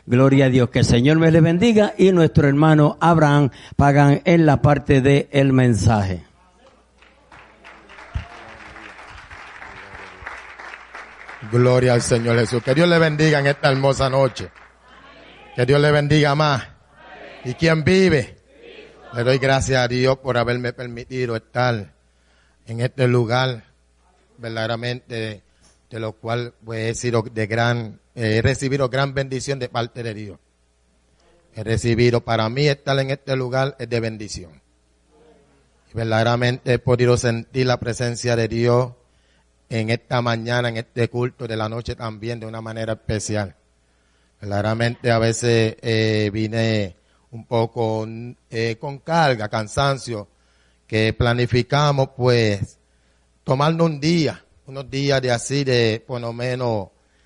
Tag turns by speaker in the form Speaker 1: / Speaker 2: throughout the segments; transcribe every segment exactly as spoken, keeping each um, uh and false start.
Speaker 1: Gloria a Dios, que el Señor me les bendiga y nuestro hermano Abraham Pagan en la parte de el mensaje.
Speaker 2: Gloria al Señor Jesús. Que Dios le bendiga en esta hermosa noche. Que Dios le bendiga más. ¿Y quién vive? Le doy gracias a Dios por haberme permitido estar en este lugar, verdaderamente, de lo cual pues, he sido de gran, eh, he recibido gran bendición de parte de Dios. He recibido, para mí estar en este lugar es de bendición. Y verdaderamente he podido sentir la presencia de Dios en esta mañana, en este culto de la noche también, de una manera especial. Verdaderamente a veces eh, vine un poco eh, con carga, cansancio, que planificamos pues tomarnos un día, unos días de así, de por lo menos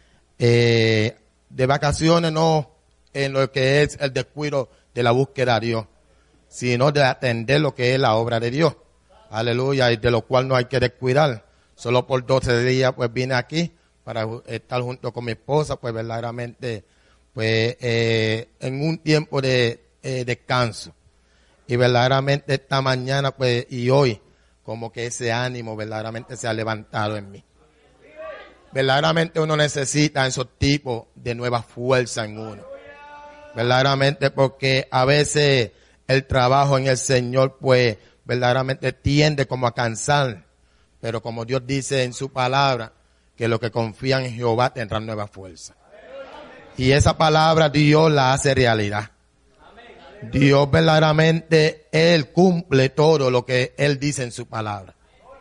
Speaker 2: eh, de vacaciones, no en lo que es el descuido de la búsqueda de Dios, sino de atender lo que es la obra de Dios. Aleluya, y de lo cual no hay que descuidar. Solo por doce días pues vine aquí para estar junto con mi esposa, pues verdaderamente pues eh, en un tiempo de eh, descanso. Y verdaderamente esta mañana pues y hoy como que ese ánimo verdaderamente se ha levantado en mí. Verdaderamente uno necesita esos tipos de nueva fuerza en uno. Verdaderamente porque a veces el trabajo en el Señor pues verdaderamente tiende como a cansar. Pero como Dios dice en su palabra, que los que confían en Jehová tendrán nueva fuerza. Y esa palabra Dios la hace realidad. Dios verdaderamente, Él cumple todo lo que Él dice en su palabra.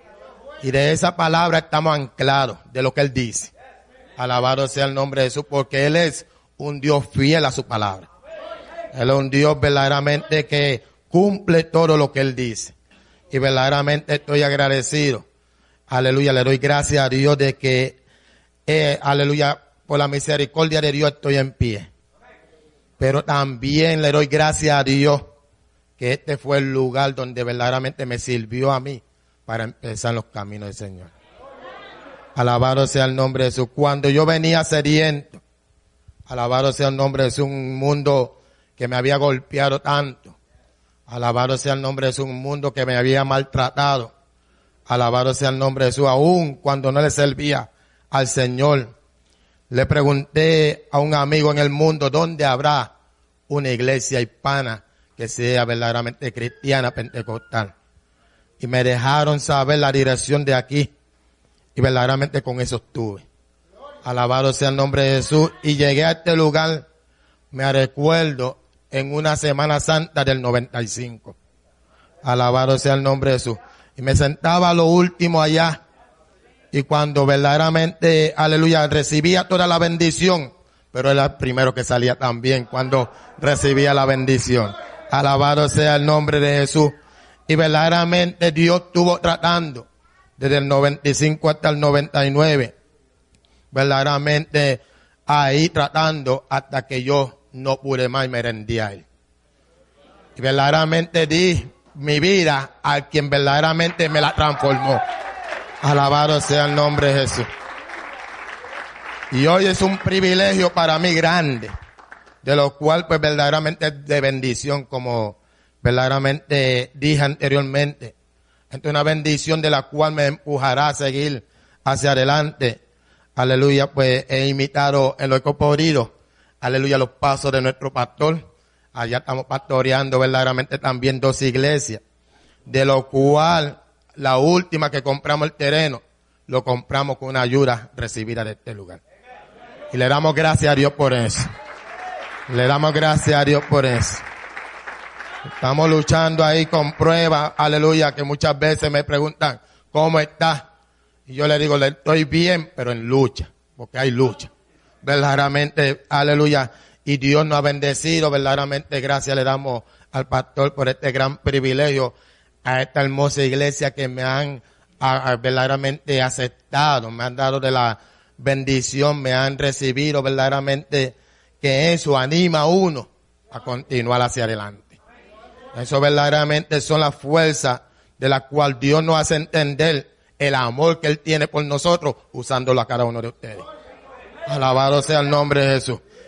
Speaker 2: Y de esa palabra estamos anclados de lo que Él dice. Alabado sea el nombre de Jesús, porque Él es un Dios fiel a su palabra. Él es un Dios verdaderamente que cumple todo lo que Él dice. Y verdaderamente estoy agradecido. Aleluya, le doy gracias a Dios de que, eh, aleluya, por la misericordia de Dios estoy en pie. Pero también le doy gracias a Dios que este fue el lugar donde verdaderamente me sirvió a mí para empezar los caminos del Señor. Alabado sea el nombre de Jesús. Cuando yo venía sediento, alabado sea el nombre de Jesús, un mundo que me había golpeado tanto. Alabado sea el nombre de Jesús, un mundo que me había maltratado. Alabado sea el nombre de Jesús, aún cuando no le servía al Señor. Le pregunté a un amigo en el mundo, ¿dónde habrá una iglesia hispana que sea verdaderamente cristiana pentecostal? Y me dejaron saber la dirección de aquí. Y verdaderamente con eso estuve. Alabado sea el nombre de Jesús. Y llegué a este lugar, me recuerdo, en una Semana Santa del noventa y cinco. Alabado sea el nombre de Jesús. Y me sentaba a lo último allá. Y cuando verdaderamente, aleluya, recibía toda la bendición, pero era el primero que salía también cuando recibía la bendición. Alabado sea el nombre de Jesús. Y verdaderamente Dios estuvo tratando desde el noventa y cinco hasta el noventa y nueve. Verdaderamente ahí tratando hasta que yo no pude más y me rendí a Él. Y verdaderamente di mi vida a quien verdaderamente me la transformó. Alabado sea el nombre de Jesús. Y hoy es un privilegio para mí grande, de lo cual pues verdaderamente es de bendición, como verdaderamente dije anteriormente. Es una bendición de la cual me empujará a seguir hacia adelante. Aleluya, pues he imitado en lo que he podido, aleluya, los pasos de nuestro pastor. Allá estamos pastoreando verdaderamente también dos iglesias, de lo cual la última que compramos el terreno, lo compramos con una ayuda recibida de este lugar. Y le damos gracias a Dios por eso. Le damos gracias a Dios por eso. Estamos luchando ahí con pruebas, aleluya, que muchas veces me preguntan, ¿cómo estás? Y yo le digo, le estoy bien, pero en lucha, porque hay lucha. Verdaderamente, aleluya. Y Dios nos ha bendecido, verdaderamente gracias le damos al pastor por este gran privilegio, a esta hermosa iglesia que me han a, a, verdaderamente aceptado, me han dado de la bendición, me han recibido verdaderamente, que eso anima a uno a continuar hacia adelante. Eso verdaderamente son las fuerzas de las cuales Dios nos hace entender el amor que Él tiene por nosotros, usándolo a cada uno de ustedes. Alabado sea el nombre de Jesús.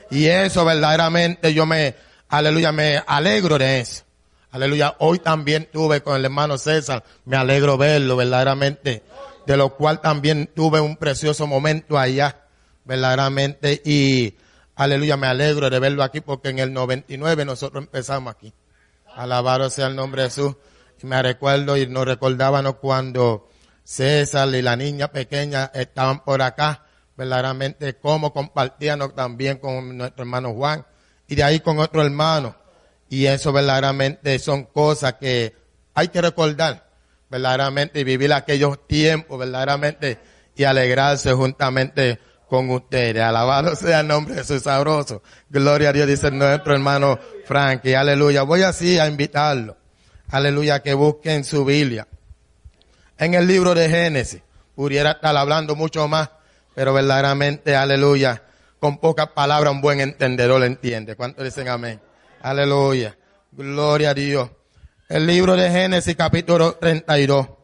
Speaker 2: Y eso verdaderamente yo me, aleluya, me alegro de eso. Aleluya, hoy también tuve con el hermano César, me alegro verlo verdaderamente, de lo cual también tuve un precioso momento allá, verdaderamente, y aleluya, me alegro de verlo aquí porque en el noventa y nueve nosotros empezamos aquí. Alabado sea el nombre de Jesús. Y me recuerdo y nos recordábamos cuando César y la niña pequeña estaban por acá, verdaderamente cómo compartíamos también con nuestro hermano Juan y de ahí con otro hermano. Y eso verdaderamente son cosas que hay que recordar, verdaderamente, y vivir aquellos tiempos, verdaderamente, y alegrarse juntamente con ustedes. Alabado sea el nombre de Jesús sabroso. Gloria a Dios, dice nuestro hermano Frankie. Aleluya. Voy así a invitarlo. Aleluya, que busquen su Biblia. En el libro de Génesis, pudiera estar hablando mucho más, pero verdaderamente, aleluya, con pocas palabras un buen entendedor lo entiende. ¿Cuántos dicen amén? Aleluya. Gloria a Dios. El libro de Génesis, capítulo treinta y dos.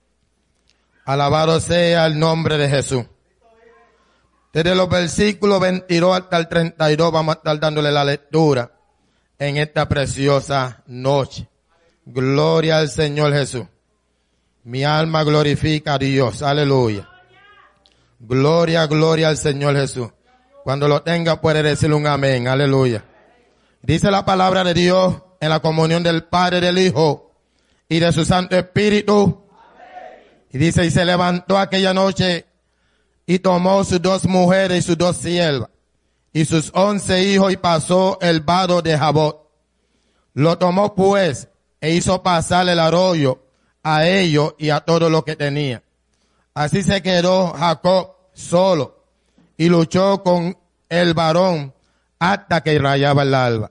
Speaker 2: Alabado sea el nombre de Jesús. Desde los versículos veintidós hasta el treinta y dos vamos a estar dándole la lectura en esta preciosa noche. Gloria al Señor Jesús. Mi alma glorifica a Dios. Aleluya. Gloria, gloria al Señor Jesús. Cuando lo tenga puede decirle un amén. Aleluya. Dice la palabra de Dios en la comunión del Padre, del Hijo y de su Santo Espíritu. Y dice, y se levantó aquella noche y tomó sus dos mujeres y sus dos siervas y sus once hijos y pasó el vado de Jabot. Lo tomó pues e hizo pasar el arroyo a ellos y a todo lo que tenía. Así se quedó Jacob solo y luchó con el varón hasta que rayaba el alba.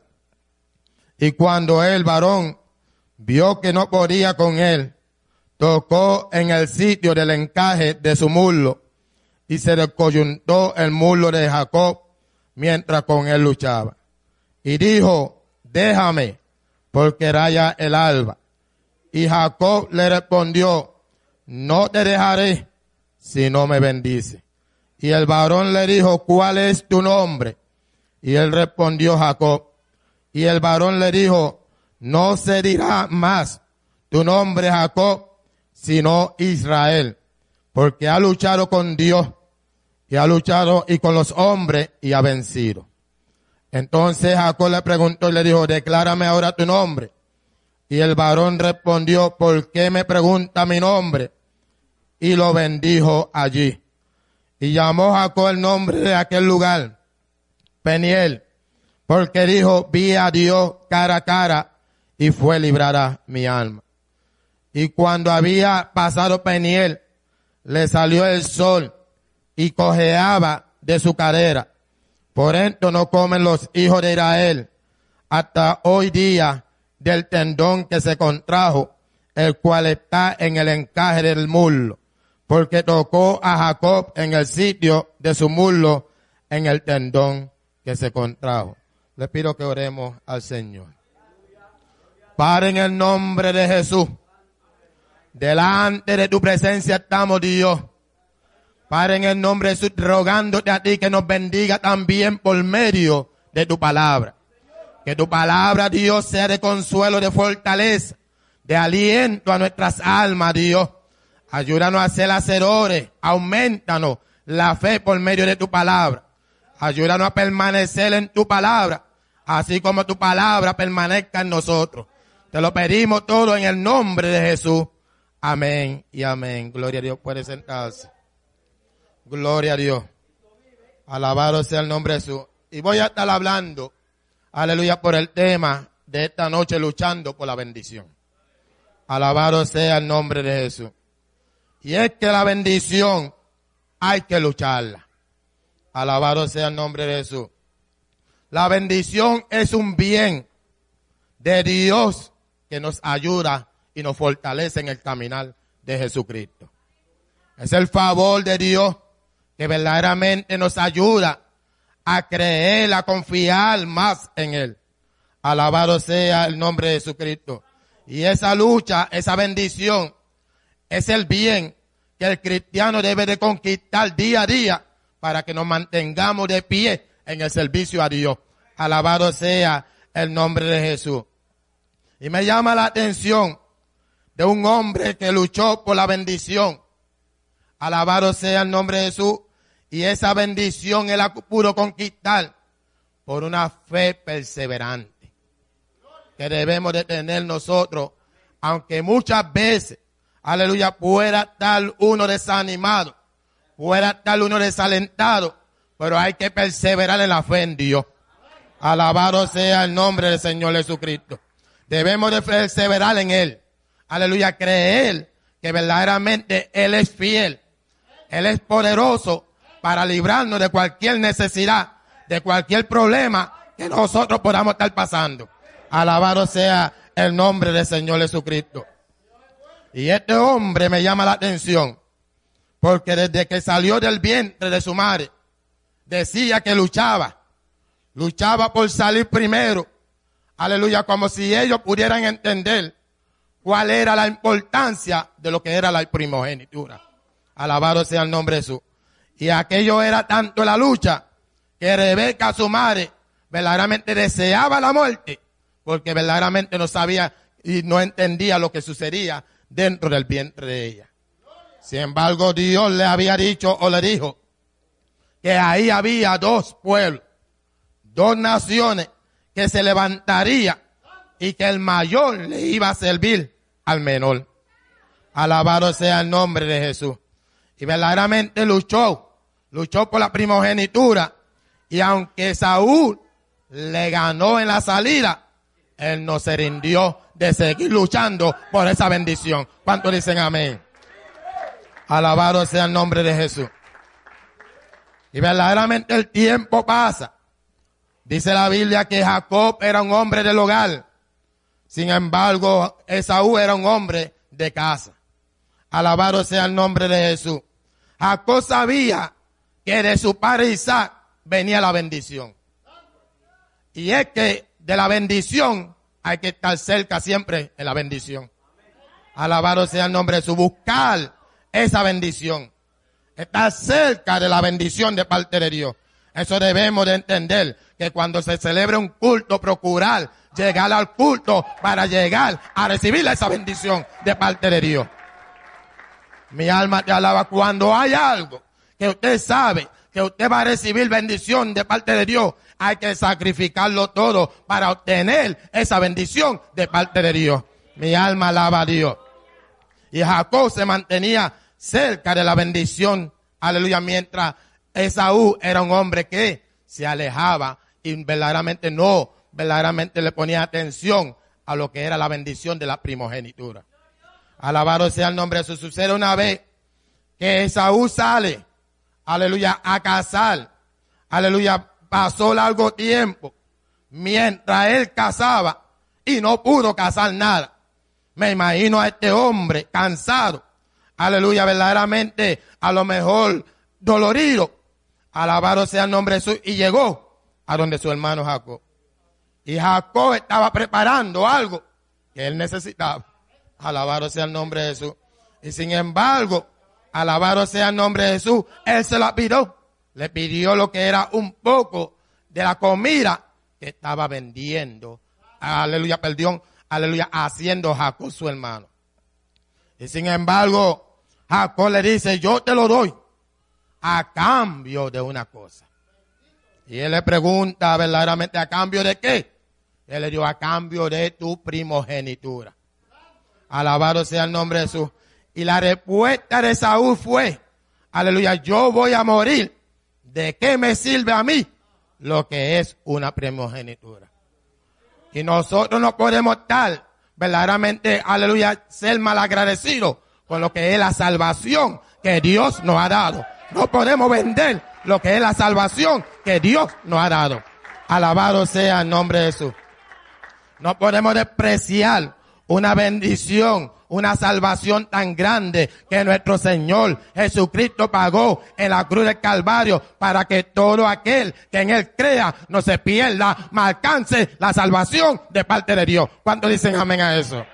Speaker 2: Y cuando el varón vio que no podía con él, tocó en el sitio del encaje de su muslo y se descoyuntó el muslo de Jacob mientras con él luchaba. Y dijo, déjame, porque raya el alba. Y Jacob le respondió, no te dejaré si no me bendice. Y el varón le dijo, ¿cuál es tu nombre? Y él respondió, Jacob. Y el varón le dijo, no se dirá más tu nombre Jacob, sino Israel, porque ha luchado con Dios y ha luchado y con los hombres y ha vencido. Entonces Jacob le preguntó y le dijo, declárame ahora tu nombre. Y el varón respondió, ¿por qué me pregunta mi nombre? Y lo bendijo allí. Y llamó Jacob el nombre de aquel lugar, Peniel, porque dijo, vi a Dios cara a cara y fue librada mi alma. Y cuando había pasado Peniel, le salió el sol y cojeaba de su cadera. Por esto no comen los hijos de Israel hasta hoy día del tendón que se contrajo, el cual está en el encaje del muslo, porque tocó a Jacob en el sitio de su muslo, en el tendón que se contrajo. Le pido que oremos al Señor. Padre, en el nombre de Jesús, delante de tu presencia estamos, Dios. Padre, en el nombre de Jesús, rogándote a ti que nos bendiga también por medio de tu palabra. Que tu palabra, Dios, sea de consuelo, de fortaleza, de aliento a nuestras almas, Dios. Ayúdanos a ser hacedores, aumentanos la fe por medio de tu palabra. Ayúdanos a permanecer en tu palabra, así como tu palabra permanezca en nosotros. Te lo pedimos todo en el nombre de Jesús. Amén y amén. Gloria a Dios. Puede sentarse. Gloria a Dios. Alabado sea el nombre de Jesús. Y voy a estar hablando, aleluya, por el tema de esta noche, luchando por la bendición. Alabado sea el nombre de Jesús. Y es que la bendición hay que lucharla. Alabado sea el nombre de Jesús. La bendición es un bien de Dios que nos ayuda y nos fortalece en el caminar de Jesucristo. Es el favor de Dios que verdaderamente nos ayuda a creer, a confiar más en Él. Alabado sea el nombre de Jesucristo. Y esa lucha, esa bendición, es el bien que el cristiano debe de conquistar día a día para que nos mantengamos de pie en el servicio a Dios. Alabado sea el nombre de Jesús. Y me llama la atención de un hombre que luchó por la bendición. Alabado sea el nombre de Jesús. Y esa bendición él la pudo conquistar por una fe perseverante que debemos de tener nosotros, aunque muchas veces, aleluya, pueda estar uno desanimado, pueda estar uno desalentado, pero hay que perseverar en la fe en Dios. Alabado sea el nombre del Señor Jesucristo. Debemos de perseverar en Él. Aleluya, creer que verdaderamente Él es fiel. Él es poderoso para librarnos de cualquier necesidad, de cualquier problema que nosotros podamos estar pasando. Alabado sea el nombre del Señor Jesucristo. Y este hombre me llama la atención, porque desde que salió del vientre de su madre, decía que luchaba, luchaba por salir primero. Aleluya, como si ellos pudieran entender cuál era la importancia de lo que era la primogenitura. Alabado sea el nombre de Jesús. Y aquello era tanto la lucha que Rebeca, su madre, verdaderamente deseaba la muerte, porque verdaderamente no sabía y no entendía lo que sucedía dentro del vientre de ella. Sin embargo, Dios le había dicho o le dijo que ahí había dos pueblos, dos naciones que se levantaría y que el mayor le iba a servir al menor. Alabado sea el nombre de Jesús. Y verdaderamente luchó, luchó por la primogenitura. Y aunque Saúl le ganó en la salida, él no se rindió de seguir luchando por esa bendición. ¿Cuántos dicen amén? Alabado sea el nombre de Jesús. Y verdaderamente el tiempo pasa. Dice la Biblia que Jacob era un hombre del hogar. Sin embargo, Esaú era un hombre de casa. Alabado sea el nombre de Jesús. Jacob sabía que de su padre Isaac venía la bendición. Y es que de la bendición hay que estar cerca siempre en la bendición. Alabado sea el nombre de Jesús. Buscar esa bendición. Estar cerca de la bendición de parte de Dios. Eso debemos de entender, que cuando se celebre un culto, procurar llegar al culto para llegar a recibir esa bendición de parte de Dios. Mi alma te alaba. Cuando hay algo que usted sabe que usted va a recibir bendición de parte de Dios, hay que sacrificarlo todo para obtener esa bendición de parte de Dios. Mi alma alaba a Dios. Y Jacob se mantenía cerca de la bendición, aleluya, mientras Esaú era un hombre que se alejaba y verdaderamente no, verdaderamente le ponía atención a lo que era la bendición de la primogenitura. Alabado sea el nombre de Jesús. Sucede una vez que Esaú sale, aleluya, a cazar, aleluya, pasó largo tiempo mientras él cazaba y no pudo cazar nada. Me imagino a este hombre cansado, aleluya, verdaderamente a lo mejor dolorido. Alabado sea el nombre de Jesús. Y llegó a donde su hermano Jacob. Y Jacob estaba preparando algo que él necesitaba. Alabado sea el nombre de Jesús. Y sin embargo, alabado sea el nombre de Jesús, él se la pidió. Le pidió lo que era un poco de la comida que estaba vendiendo. Aleluya, perdón. Aleluya, haciendo Jacob su hermano. Y sin embargo, Jacob le dice, yo te lo doy a cambio de una cosa. Y él le pregunta verdaderamente, ¿a cambio de qué? Él le dijo, a cambio de tu primogenitura. Alabado sea el nombre de Jesús. Y la respuesta de Saúl fue, aleluya, yo voy a morir. ¿De qué me sirve a mí lo que es una primogenitura? Y nosotros no podemos estar verdaderamente, aleluya, ser malagradecidos con lo que es la salvación que Dios nos ha dado. No podemos vender lo que es la salvación que Dios nos ha dado. Alabado sea el nombre de Jesús. No podemos despreciar una bendición, una salvación tan grande que nuestro Señor Jesucristo pagó en la cruz del Calvario para que todo aquel que en Él crea no se pierda, mas alcance la salvación de parte de Dios. ¿Cuántos dicen amén a eso?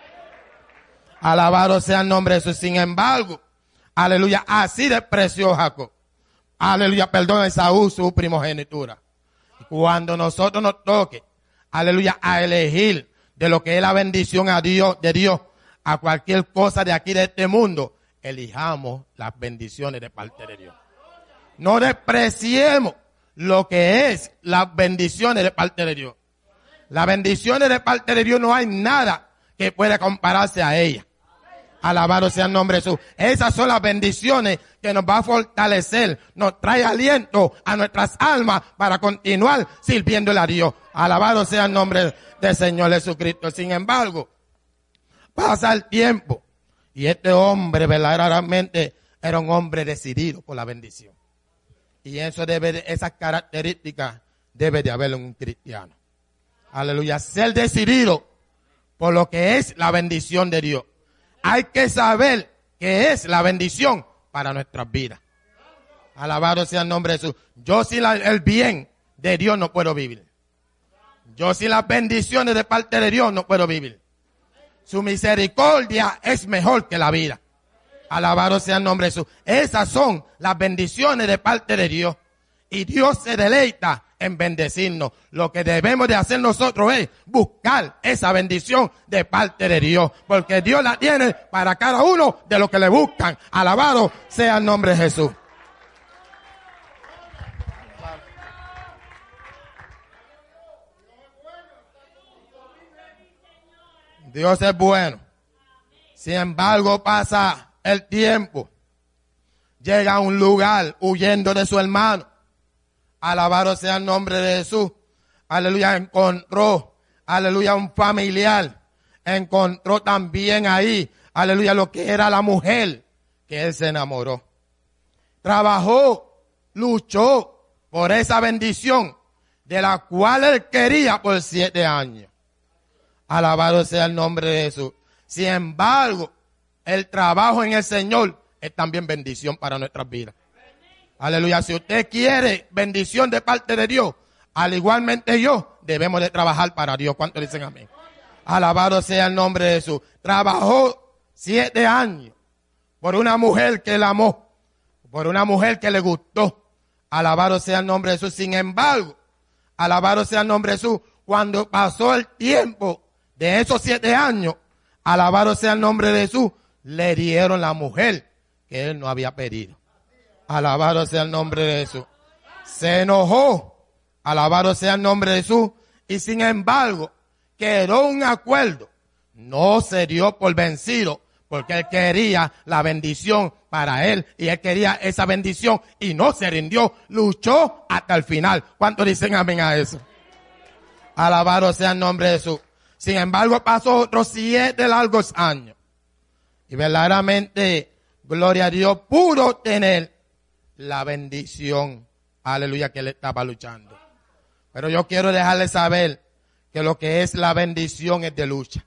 Speaker 2: Alabado sea el nombre de Jesús. Sin embargo, aleluya, así despreció Jacob. Aleluya, perdón, Esaú su primogenitura. cuando nosotros nos toque, aleluya, a elegir de lo que es la bendición a Dios, de Dios, a cualquier cosa de aquí de este mundo, elijamos las bendiciones de parte de Dios. No despreciemos lo que es las bendiciones de parte de Dios. Las bendiciones de parte de Dios no hay nada que pueda compararse a ellas. Alabado sea el nombre de Jesús. Esas son las bendiciones que nos va a fortalecer, nos trae aliento a nuestras almas para continuar sirviéndole a Dios. Alabado sea el nombre del Señor Jesucristo. Sin embargo, pasa el tiempo y este hombre verdaderamente era un hombre decidido por la bendición. Y eso debe de, esas características debe de haber en un cristiano. Aleluya. Ser decidido por lo que es la bendición de Dios. Hay que saber qué es la bendición para nuestras vidas. Alabado sea el nombre de Jesús. Yo sin la, el bien de Dios no puedo vivir. Yo sin las bendiciones de parte de Dios no puedo vivir. Su misericordia es mejor que la vida. Alabado sea el nombre de Jesús. Esas son las bendiciones de parte de Dios. Y Dios se deleita en bendecirnos. Lo que debemos de hacer nosotros es buscar esa bendición de parte de Dios. Porque Dios la tiene para cada uno de los que le buscan. Alabado sea el nombre de Jesús. Dios es bueno. Sin embargo, pasa el tiempo. Llega a un lugar huyendo de su hermano. Alabado sea el nombre de Jesús. Aleluya, encontró, aleluya, un familiar. Encontró también ahí, aleluya, lo que era la mujer que él se enamoró. Trabajó, luchó por esa bendición de la cual él quería por siete años. Alabado sea el nombre de Jesús. Sin embargo, el trabajo en el Señor es también bendición para nuestras vidas. Aleluya. Si usted quiere bendición de parte de Dios, al igualmente yo, debemos de trabajar para Dios. ¿Cuántos dicen amén? Alabado sea el nombre de Jesús. Trabajó siete años por una mujer que él amó, por una mujer que le gustó. Alabado sea el nombre de Jesús. Sin embargo, alabado sea el nombre de Jesús, cuando pasó el tiempo de esos siete años, alabado sea el nombre de Jesús, le dieron la mujer que él no había pedido. Alabado sea el nombre de Jesús. Se enojó. Alabado sea el nombre de Jesús. Y sin embargo, quedó un acuerdo. No se dio por vencido, porque él quería la bendición para él. Y él quería esa bendición y no se rindió. Luchó hasta el final. ¿Cuántos dicen amén a eso? Alabado sea el nombre de Jesús. Sin embargo, pasó otros siete largos años. Y verdaderamente, gloria a Dios, pudo tener la bendición, aleluya, que él estaba luchando. Pero yo quiero dejarle saber que lo que es la bendición es de lucha.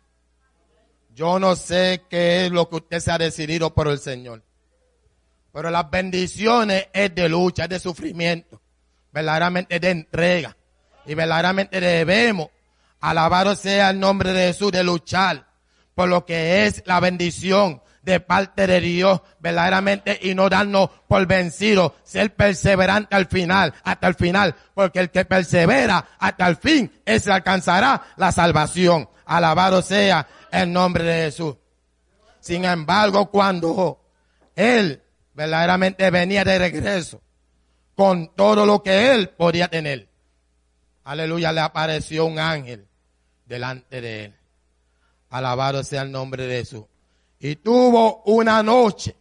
Speaker 2: Yo no sé qué es lo que usted se ha decidido por el Señor. Pero las bendiciones es de lucha, es de sufrimiento. Verdaderamente de entrega. Y verdaderamente debemos, alabado sea el nombre de Jesús, de luchar por lo que es la bendición de parte de Dios, verdaderamente, y no darnos por vencidos, ser perseverante al final, hasta el final, porque el que persevera hasta el fin, ese alcanzará la salvación. Alabado sea el nombre de Jesús. Sin embargo, cuando él verdaderamente venía de regreso, con todo lo que él podía tener, aleluya, le apareció un ángel delante de él. Alabado sea el nombre de Jesús. Y tuvo una noche,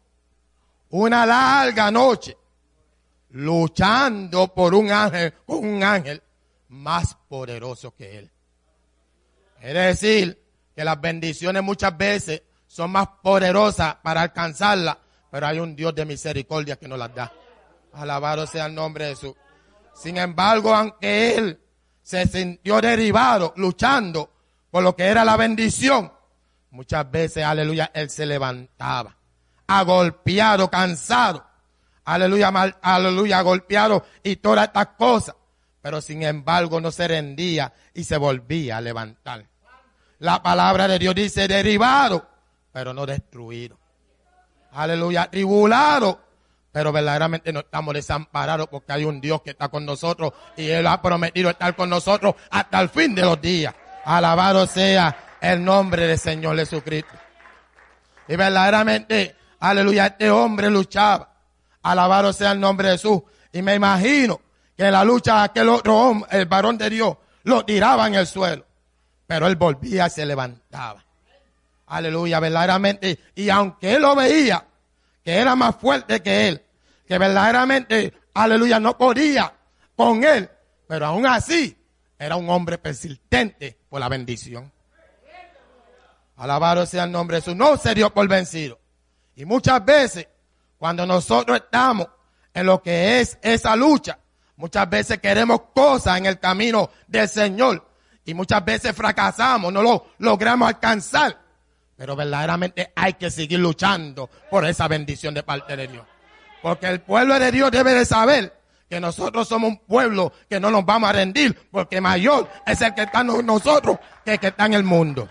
Speaker 2: una larga noche, luchando por un ángel, con un ángel más poderoso que él. Es decir, que las bendiciones muchas veces son más poderosas para alcanzarlas, pero hay un Dios de misericordia que nos las da. Alabado sea el nombre de Jesús. Sin embargo, aunque él se sintió derribado, luchando por lo que era la bendición, muchas veces, aleluya, él se levantaba, agolpeado, cansado, aleluya, mal, aleluya, golpeado y todas estas cosas. Pero sin embargo no se rendía y se volvía a levantar. La palabra de Dios dice derribado, pero no destruido. Aleluya, tribulado, Pero verdaderamente no estamos desamparados porque hay un Dios que está con nosotros y Él ha prometido estar con nosotros hasta el fin de los días. Alabado sea el nombre del Señor Jesucristo. Y verdaderamente, aleluya, este hombre luchaba. Alabado sea el nombre de Jesús. Y me imagino que en la lucha aquel otro hombre, el varón de Dios, lo tiraba en el suelo. Pero él volvía y se levantaba. Aleluya, verdaderamente. Y aunque él lo veía, que era más fuerte que él, que verdaderamente, aleluya, no podía con él, pero aún así, era un hombre persistente por la bendición. Alabado sea el nombre de Jesús. No se dio por vencido. Y muchas veces, cuando nosotros estamos en lo que es esa lucha, muchas veces queremos cosas en el camino del Señor. Y muchas veces fracasamos, no lo logramos alcanzar. Pero verdaderamente hay que seguir luchando por esa bendición de parte de Dios. Porque el pueblo de Dios debe de saber que nosotros somos un pueblo que no nos vamos a rendir. Porque mayor es el que está en nosotros que el que está en el mundo.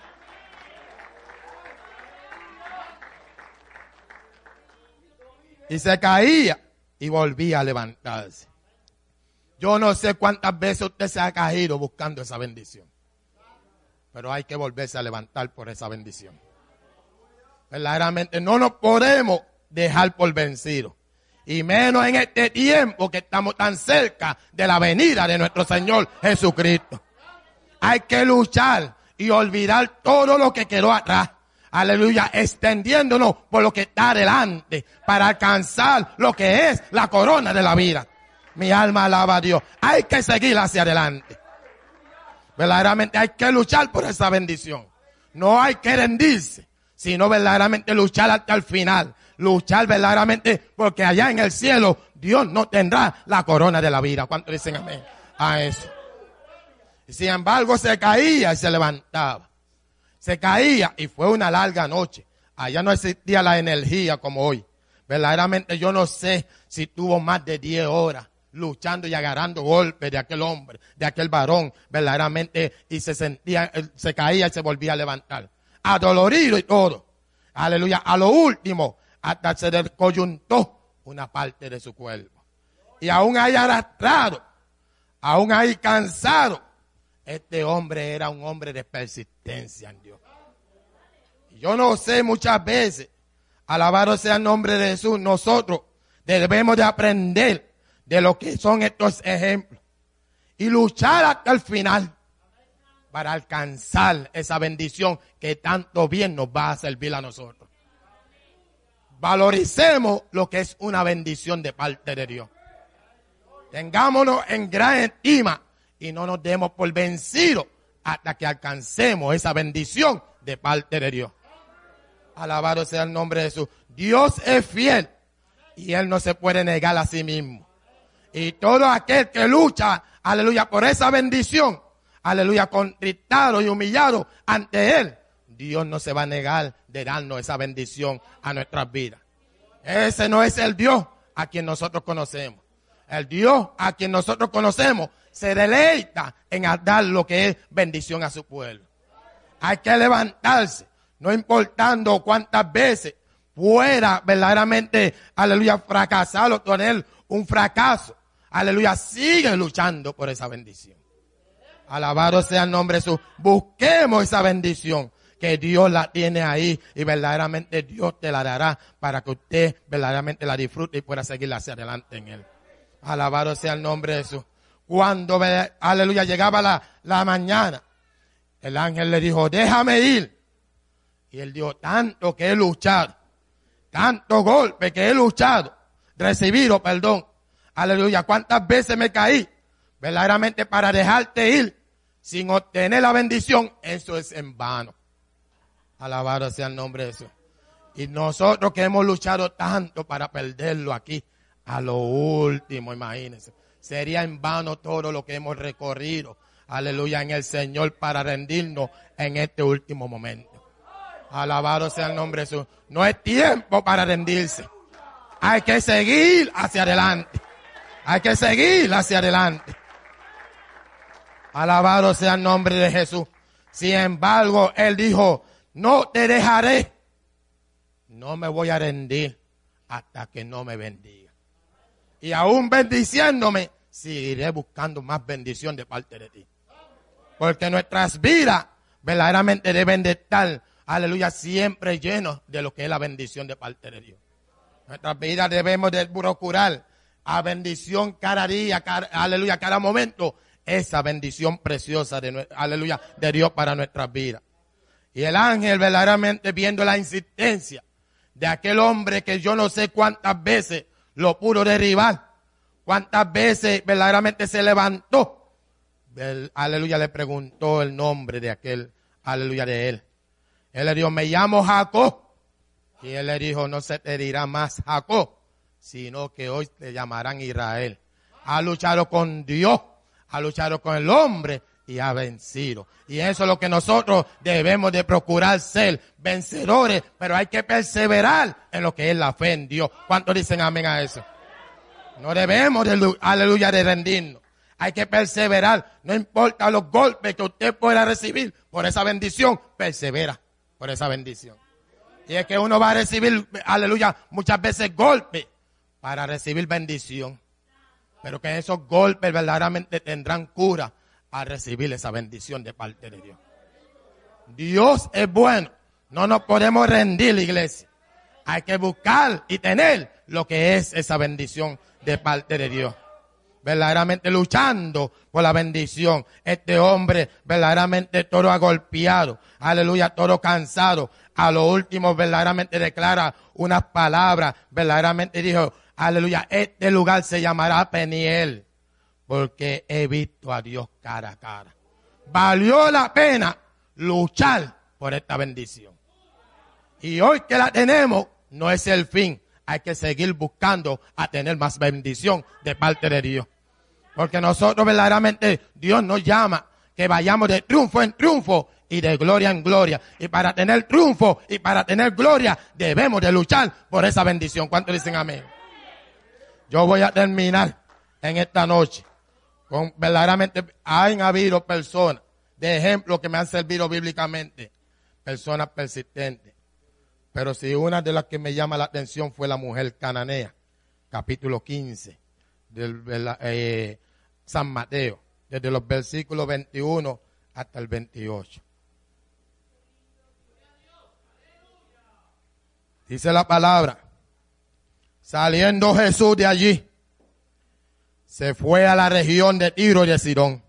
Speaker 2: Y se caía y volvía a levantarse. Yo no sé cuántas veces usted se ha caído buscando esa bendición. Pero hay que volverse a levantar por esa bendición. Verdaderamente no nos podemos dejar por vencidos. Y menos en este tiempo que estamos tan cerca de la venida de nuestro Señor Jesucristo. Hay que luchar y olvidar todo lo que quedó atrás. Aleluya, extendiéndonos por lo que está adelante para alcanzar lo que es la corona de la vida. Mi alma alaba a Dios. Hay que seguir hacia adelante. Verdaderamente hay que luchar por esa bendición. No hay que rendirse, sino verdaderamente luchar hasta el final. Luchar verdaderamente porque allá en el cielo Dios no tendrá la corona de la vida. ¿Cuántos dicen amén a eso? Y sin embargo se caía y se levantaba. Se caía y fue una larga noche. Allá no existía la energía como hoy. Verdaderamente yo no sé si tuvo más de diez horas luchando y agarrando golpes de aquel hombre, de aquel varón, verdaderamente, y se sentía, se caía y se volvía a levantar. Adolorido y todo. Aleluya. A lo último, hasta se descoyuntó una parte de su cuerpo. Y aún ahí arrastrado, aún ahí cansado, este hombre era un hombre de persistencia en Dios. Y yo no sé, muchas veces, alabado sea el nombre de Jesús, nosotros debemos de aprender de lo que son estos ejemplos y luchar hasta el final para alcanzar esa bendición que tanto bien nos va a servir a nosotros. Valoricemos lo que es una bendición de parte de Dios. Tengámonos en gran estima y no nos demos por vencidos hasta que alcancemos esa bendición de parte de Dios. Alabado sea el nombre de Jesús. Dios es fiel y Él no se puede negar a sí mismo. Y todo aquel que lucha, aleluya, por esa bendición, aleluya, contristado y humillado ante Él, Dios no se va a negar de darnos esa bendición a nuestras vidas. Ese no es el Dios a quien nosotros conocemos. El Dios a quien nosotros conocemos se deleita en dar lo que es bendición a su pueblo. Hay que levantarse, no importando cuántas veces pueda verdaderamente, aleluya, fracasar o tener un fracaso. Aleluya, sigue luchando por esa bendición. Alabado sea el nombre de Jesús. Busquemos esa bendición que Dios la tiene ahí y verdaderamente Dios te la dará para que usted verdaderamente la disfrute y pueda seguir hacia adelante en Él. Alabado sea el nombre de Jesús. Cuando, aleluya, llegaba la, la mañana, el ángel le dijo, déjame ir. Y él dijo, tanto que he luchado, tanto golpe que he luchado, recibido perdón. Aleluya, cuántas veces me caí, verdaderamente para dejarte ir, sin obtener la bendición, eso es en vano. Alabado sea el nombre de Jesús. Y nosotros que hemos luchado tanto para perderlo aquí, a lo último, imagínense, sería en vano todo lo que hemos recorrido, aleluya, en el Señor para rendirnos en este último momento. Alabado sea el nombre de Jesús. No es tiempo para rendirse. Hay que seguir hacia adelante. Hay que seguir hacia adelante. Alabado sea el nombre de Jesús. Sin embargo, Él dijo, no te dejaré. No me voy a rendir hasta que no me bendiga. y aún bendiciéndome, seguiré buscando más bendición de parte de ti. Porque nuestras vidas verdaderamente deben de estar, aleluya, siempre llenos de lo que es la bendición de parte de Dios. Nuestras vidas debemos de procurar a bendición cada día, cada, aleluya, cada momento, esa bendición preciosa de, aleluya, de Dios para nuestras vidas. Y el ángel verdaderamente viendo la insistencia de aquel hombre que yo no sé cuántas veces lo pudo derribar, cuántas veces verdaderamente se levantó, el, aleluya, le preguntó el nombre de aquel, aleluya, de él. Él le dijo, me llamo Jacob. Y él le dijo, no se te dirá más Jacob, sino que hoy te llamarán Israel. Ha luchado con Dios, ha luchado con el hombre y ha vencido. Y eso es lo que nosotros debemos de procurar ser, vencedores, pero hay que perseverar en lo que es la fe en Dios. ¿Cuántos dicen amén a eso? No debemos de, aleluya, de rendirnos. Hay que perseverar. No importa los golpes que usted pueda recibir por esa bendición, persevera por esa bendición. Y es que uno va a recibir, aleluya, muchas veces golpes para recibir bendición. Pero que esos golpes verdaderamente tendrán cura al recibir esa bendición de parte de Dios. Dios es bueno. No nos podemos rendir, iglesia. Hay que buscar y tener lo que es esa bendición de parte de Dios. Verdaderamente luchando por la bendición. Este hombre verdaderamente todo agolpeado. Aleluya, todo cansado. A lo último verdaderamente declara unas palabras. Verdaderamente dijo, aleluya, este lugar se llamará Peniel. Porque he visto a Dios cara a cara. Valió la pena luchar por esta bendición. Y hoy que la tenemos, no es el fin. Hay que seguir buscando a tener más bendición de parte de Dios. Porque nosotros verdaderamente, Dios nos llama que vayamos de triunfo en triunfo y de gloria en gloria. Y para tener triunfo y para tener gloria, debemos de luchar por esa bendición. ¿Cuántos dicen amén? Yo voy a terminar en esta noche con verdaderamente, han habido personas de ejemplo que me han servido bíblicamente, personas persistentes. Pero si una de las que me llama la atención fue la mujer cananea, capítulo quince, del eh, San Mateo, desde los versículos veintiuno hasta el veintiocho. Dice la palabra, saliendo Jesús de allí, se fue a la región de Tiro y de Sidón.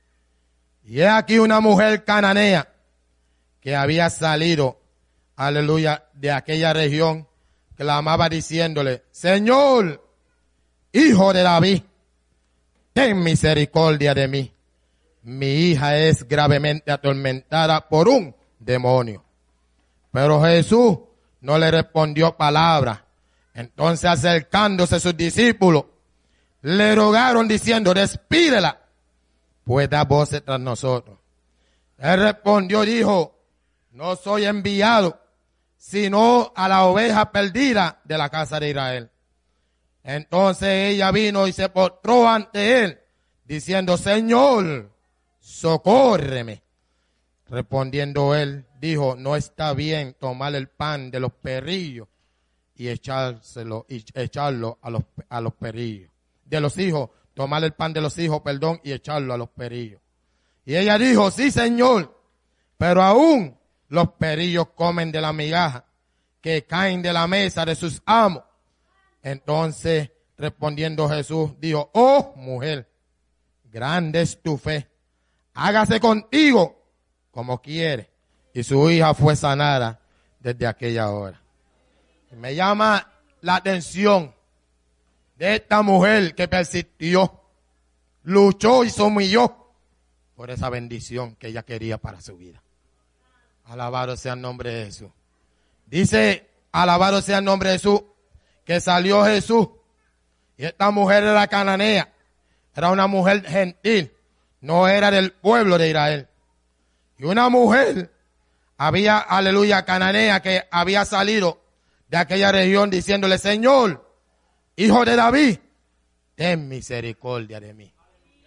Speaker 2: Y he aquí una mujer cananea que había salido, aleluya, de aquella región, clamaba diciéndole, Señor, Hijo de David, ten misericordia de mí. Mi hija es gravemente atormentada por un demonio. Pero Jesús no le respondió palabra. Entonces acercándose a sus discípulos, le rogaron diciendo, despídela, pues da voces tras nosotros. Él respondió y dijo, no soy enviado, sino a la oveja perdida de la casa de Israel. Entonces ella vino y se postró ante él, diciendo, Señor, socórreme. Respondiendo él, dijo, no está bien tomar el pan de los perrillos y echárselo, y echarlo a los, a los perrillos. De los hijos, tomar el pan de los hijos, perdón, y echarlo a los perrillos. Y ella dijo, sí, Señor, pero aún los perrillos comen de la migaja que caen de la mesa de sus amos. Entonces, respondiendo Jesús, dijo, oh, mujer, grande es tu fe, hágase contigo como quiere. Y su hija fue sanada desde aquella hora. Y me llama la atención de esta mujer que persistió, luchó y se humilló por esa bendición que ella quería para su vida. Alabado sea el nombre de Jesús. Dice, alabado sea el nombre de Jesús, que salió Jesús. Y esta mujer era cananea, era una mujer gentil, no era del pueblo de Israel. Y una mujer, había, aleluya, cananea, que había salido de aquella región diciéndole, Señor, Hijo de David, ten misericordia de mí.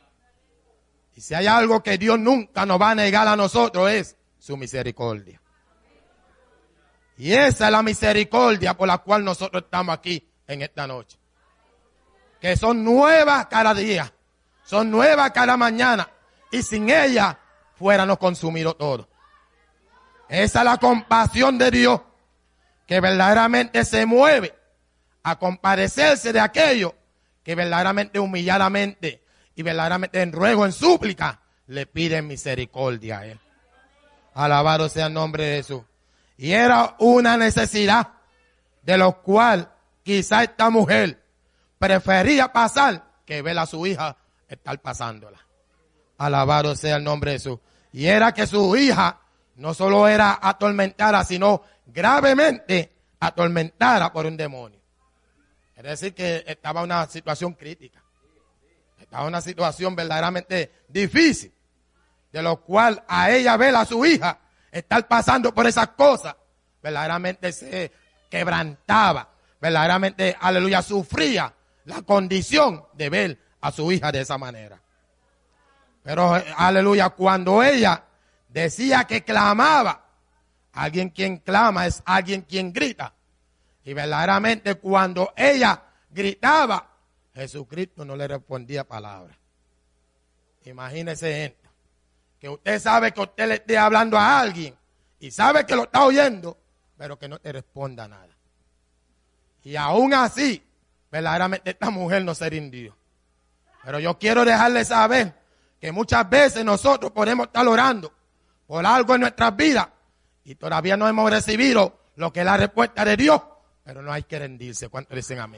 Speaker 2: Y si hay algo que Dios nunca nos va a negar a nosotros es su misericordia. Y esa es la misericordia por la cual nosotros estamos aquí en esta noche. que son nuevas cada día, son nuevas cada mañana, y sin ella fuéramos consumidos todos. Esa es la compasión de Dios, que verdaderamente se mueve a compadecerse de aquello que verdaderamente humilladamente y verdaderamente en ruego, en súplica, le piden misericordia a Él. Alabado sea el nombre de Jesús. Y era una necesidad de lo cual quizá esta mujer prefería pasar que ver a su hija estar pasándola. Alabado sea el nombre de Jesús. Y era que su hija no solo era atormentada, sino gravemente atormentada por un demonio. Es decir, que estaba en una situación crítica. Estaba en una situación verdaderamente difícil, de lo cual a ella ver a su hija estar pasando por esas cosas, verdaderamente se quebrantaba, verdaderamente, aleluya, sufría la condición de ver a su hija de esa manera. Pero, aleluya, cuando ella decía que clamaba, alguien quien clama es alguien quien grita. Y verdaderamente cuando ella gritaba, Jesucristo no le respondía palabra. Imagínese esto, que usted sabe que usted le esté hablando a alguien y sabe que lo está oyendo, pero que no te responda nada. Y aún así, verdaderamente esta mujer no se rindió. Pero yo quiero dejarle saber que muchas veces nosotros podemos estar orando por algo en nuestras vidas y todavía no hemos recibido lo que es la respuesta de Dios, pero no hay que rendirse. ¿Cuántos dicen amén?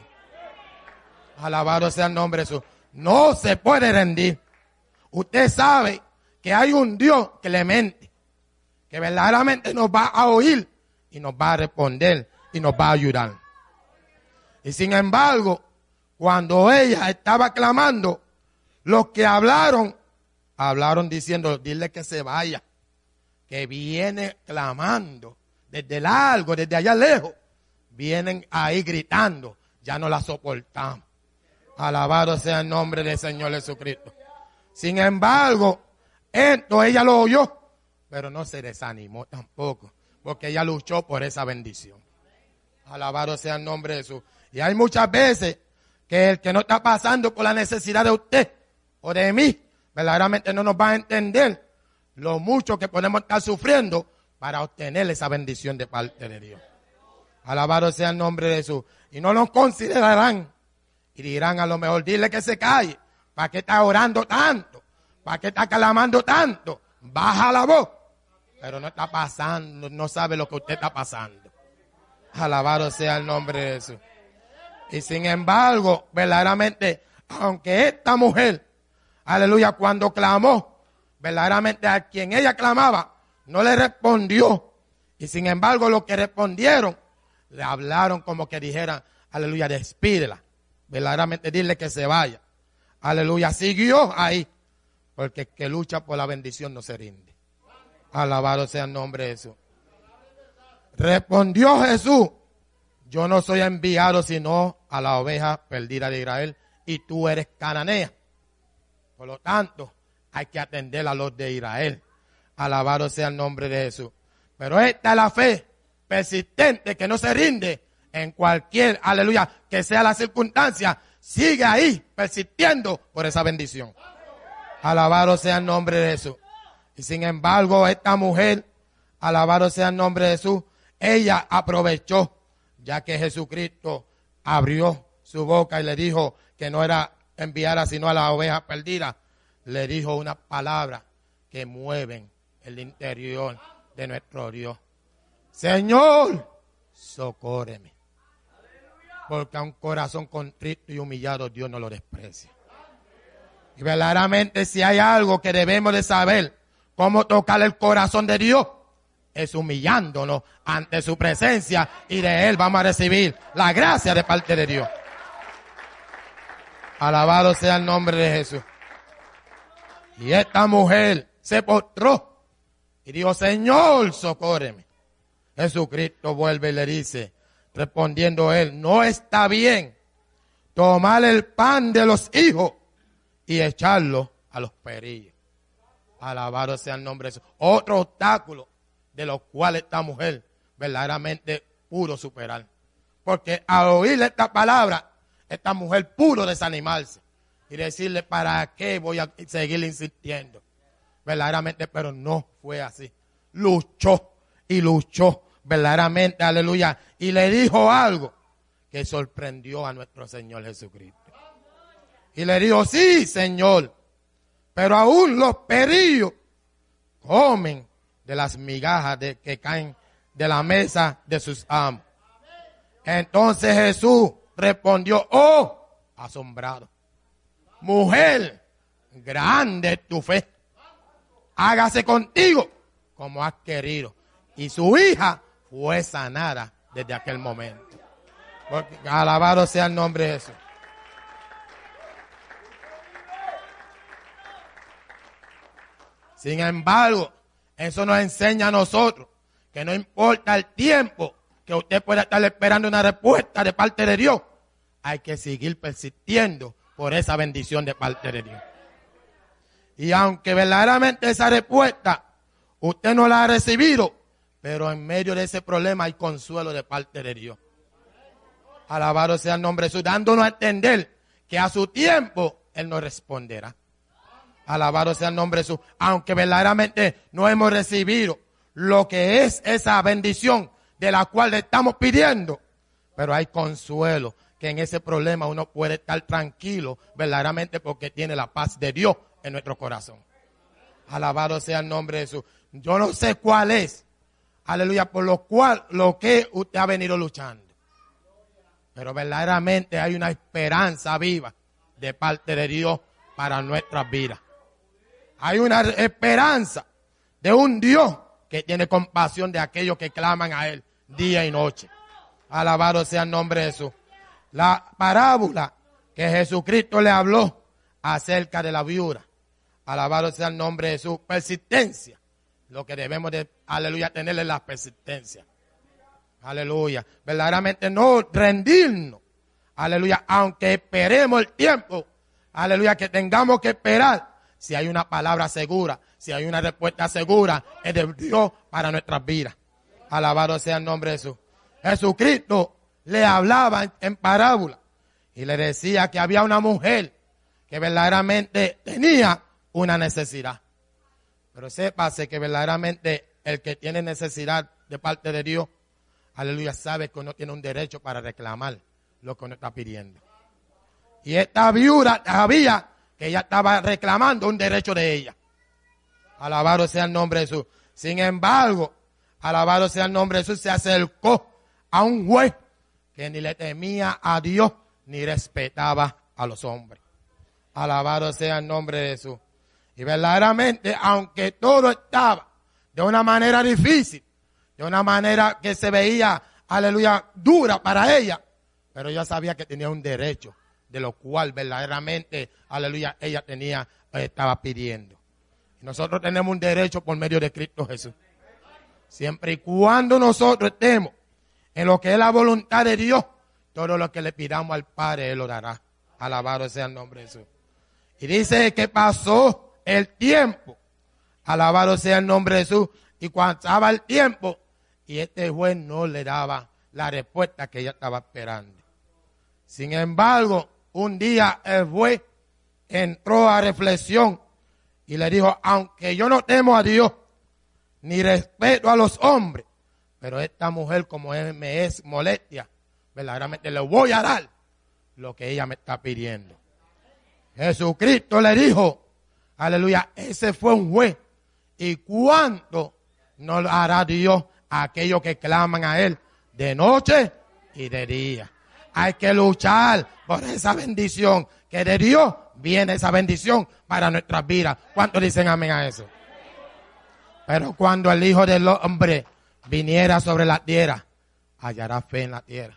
Speaker 2: Alabado sea el nombre de Jesús. No se puede rendir. Usted sabe que hay un Dios clemente, que verdaderamente nos va a oír y nos va a responder y nos va a ayudar. Y sin embargo, cuando ella estaba clamando, los que hablaron, hablaron diciendo, dile que se vaya, que viene clamando desde largo, desde allá lejos, vienen ahí gritando, ya no la soportamos. Alabado sea el nombre del Señor Jesucristo. Sin embargo, esto ella lo oyó, pero no se desanimó tampoco, porque ella luchó por esa bendición. Alabado sea el nombre de Jesús. Y hay muchas veces que el que no está pasando por la necesidad de usted o de mí, verdaderamente no nos va a entender lo mucho que podemos estar sufriendo para obtener esa bendición de parte de Dios. Alabado sea el nombre de Jesús. Y no nos considerarán y dirán a lo mejor, dile que se calle. ¿Para qué está orando tanto? ¿Para qué está clamando tanto? Baja la voz. Pero no está pasando, no sabe lo que usted está pasando. Alabado sea el nombre de Jesús. Y sin embargo, verdaderamente, aunque esta mujer, aleluya, cuando clamó, verdaderamente a quien ella clamaba, no le respondió. Y sin embargo, los que respondieron, le hablaron como que dijeran, aleluya, despídela. Verdaderamente dile que se vaya. Aleluya, siguió ahí. Porque el que lucha por la bendición no se rinde. Alabado sea el nombre de Jesús. Respondió Jesús, yo no soy enviado sino a la oveja perdida de Israel y tú eres cananea. Por lo tanto, hay que atender a los de Israel. Alabado sea el nombre de Jesús. Pero esta es la fe persistente que no se rinde en cualquier, aleluya, que sea la circunstancia. Sigue ahí persistiendo por esa bendición. Alabado sea el nombre de Jesús. Y sin embargo, esta mujer, alabado sea el nombre de Jesús, ella aprovechó, ya que Jesucristo abrió su boca y le dijo que no era enviada sino a las ovejas perdidas. Le dijo unas palabras que mueven el interior de nuestro Dios. Señor, socórreme. Porque a un corazón contrito y humillado Dios no lo desprecia. Y verdaderamente si hay algo que debemos de saber cómo tocar el corazón de Dios, es humillándonos ante su presencia y de Él vamos a recibir la gracia de parte de Dios. Alabado sea el nombre de Jesús. Y esta mujer se postró y dijo, Señor, socórreme. Jesucristo vuelve y le dice, respondiendo él, no está bien tomar el pan de los hijos y echarlo a los perillos. Alabado sea el nombre de Jesús. Otro obstáculo de los cuales esta mujer verdaderamente pudo superar. Porque al oír esta palabra, esta mujer pudo desanimarse y decirle, ¿para qué voy a seguir insistiendo? Verdaderamente, pero no fue así. Luchó y luchó, verdaderamente, aleluya. Y le dijo algo que sorprendió a nuestro Señor Jesucristo. Y le dijo, sí, Señor, pero aún los perrillos comen de las migajas de, que caen de la mesa de sus amos. Entonces Jesús respondió, oh, asombrado, mujer, grande es tu fe, hágase contigo como has querido. Y su hija fue sanada desde aquel momento. Porque, alabado sea el nombre de Jesús. Sin embargo, eso nos enseña a nosotros que no importa el tiempo que usted pueda estar esperando una respuesta de parte de Dios, hay que seguir persistiendo por esa bendición de parte de Dios. Y aunque verdaderamente esa respuesta usted no la ha recibido, pero en medio de ese problema hay consuelo de parte de Dios. Alabado sea el nombre de Jesús, dándonos a entender que a su tiempo Él nos responderá. Alabado sea el nombre de Jesús. Aunque verdaderamente no hemos recibido lo que es esa bendición de la cual le estamos pidiendo, pero hay consuelo, que en ese problema uno puede estar tranquilo verdaderamente porque tiene la paz de Dios en nuestro corazón. Alabado sea el nombre de Jesús. Yo no sé cuál es, aleluya, por lo cual, lo que usted ha venido luchando. Pero verdaderamente hay una esperanza viva de parte de Dios para nuestras vidas. Hay una esperanza de un Dios que tiene compasión de aquellos que claman a Él día y noche. Alabado sea el nombre de Jesús. La parábola que Jesucristo le habló acerca de la viuda. Alabado sea el nombre de Jesús. Persistencia. Lo que debemos de, aleluya, tener es la persistencia. Aleluya. Verdaderamente no rendirnos. Aleluya. Aunque esperemos el tiempo. Aleluya. Que tengamos que esperar. Si hay una palabra segura, si hay una respuesta segura, es de Dios para nuestras vidas. Alabado sea el nombre de Jesús. Jesucristo le hablaba en, en parábola y le decía que había una mujer que verdaderamente tenía una necesidad. Pero sépase que verdaderamente el que tiene necesidad de parte de Dios, aleluya, sabe que uno tiene un derecho para reclamar lo que uno está pidiendo. Y esta viuda sabía que ella estaba reclamando un derecho de ella. Alabado sea el nombre de Jesús. Sin embargo, alabado sea el nombre de Jesús, se acercó a un juez que ni le temía a Dios ni respetaba a los hombres. Alabado sea el nombre de Jesús. Y verdaderamente, aunque todo estaba de una manera difícil, de una manera que se veía, aleluya, dura para ella, pero ella sabía que tenía un derecho, de lo cual verdaderamente, aleluya, ella tenía, estaba pidiendo. Y nosotros tenemos un derecho por medio de Cristo Jesús. Siempre y cuando nosotros estemos en lo que es la voluntad de Dios, todo lo que le pidamos al Padre, Él lo dará. Alabado sea el nombre de Jesús. Y dice que pasó el tiempo. Alabado sea el nombre de Jesús. Y cuando estaba el tiempo, y este juez no le daba la respuesta que ella estaba esperando. Sin embargo, un día el juez entró a reflexión y le dijo, aunque yo no temo a Dios, ni respeto a los hombres, pero esta mujer como es, me es molestia, verdaderamente le voy a dar lo que ella me está pidiendo. Jesucristo le dijo, aleluya, ese fue un juez. ¿Y cuánto no lo hará Dios a aquellos que claman a Él de noche y de día? Hay que luchar por esa bendición, que de Dios viene esa bendición para nuestras vidas. ¿Cuántos dicen amén a eso? Pero cuando el Hijo del Hombre viniera sobre la tierra, hallará fe en la tierra.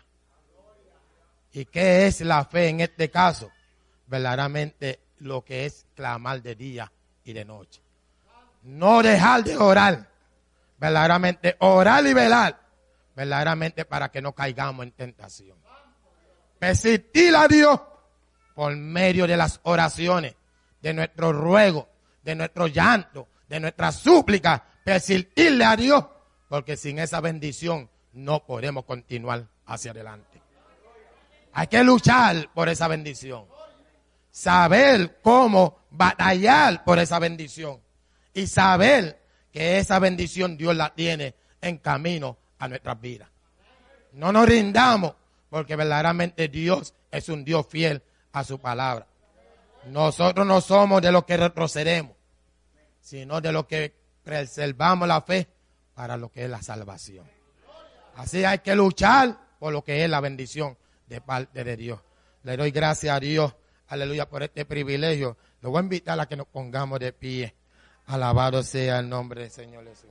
Speaker 2: ¿Y qué es la fe en este caso? Verdaderamente lo que es clamar de día y de noche. No dejar de orar. Verdaderamente orar y velar. Verdaderamente para que no caigamos en tentación. Persistir a Dios por medio de las oraciones, de nuestro ruego, de nuestro llanto, de nuestra súplica. Persistirle a Dios, porque sin esa bendición no podemos continuar hacia adelante. Hay que luchar por esa bendición. Saber cómo batallar por esa bendición. Y saber que esa bendición Dios la tiene en camino a nuestras vidas. No nos rindamos, porque verdaderamente Dios es un Dios fiel a su palabra. Nosotros no somos de los que retrocedemos, sino de los que preservamos la fe para lo que es la salvación. Así hay que luchar por lo que es la bendición de parte de Dios. Le doy gracias a Dios, aleluya, por este privilegio. Le voy a invitar a que nos pongamos de pie. Alabado sea el nombre del Señor Jesús.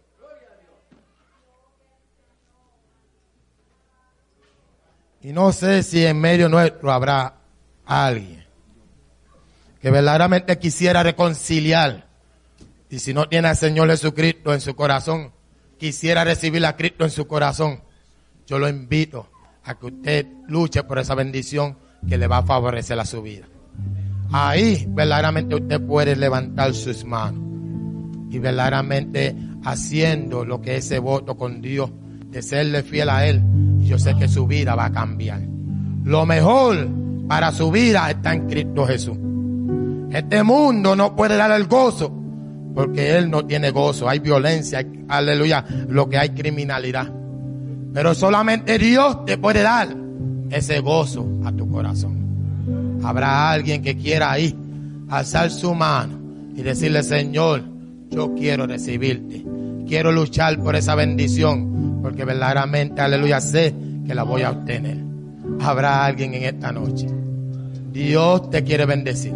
Speaker 2: Y no sé si en medio nuestro habrá alguien que verdaderamente quisiera reconciliar. Y si no tiene al Señor Jesucristo en su corazón, quisiera recibir a Cristo en su corazón, yo lo invito a que usted luche por esa bendición que le va a favorecer a su vida. Ahí verdaderamente usted puede levantar sus manos y verdaderamente haciendo lo que es ese voto con Dios, de serle fiel a Él. Y yo sé que su vida va a cambiar. Lo mejor para su vida está en Cristo Jesús. Este mundo no puede dar el gozo, porque Él no tiene gozo. Hay violencia, hay, aleluya, lo que hay criminalidad. Pero solamente Dios te puede dar ese gozo a tu corazón. Habrá alguien que quiera ahí alzar su mano y decirle: Señor, yo quiero recibirte. Quiero luchar por esa bendición, porque verdaderamente, aleluya, sé que la voy a obtener. Habrá alguien en esta noche. Dios te quiere bendecir.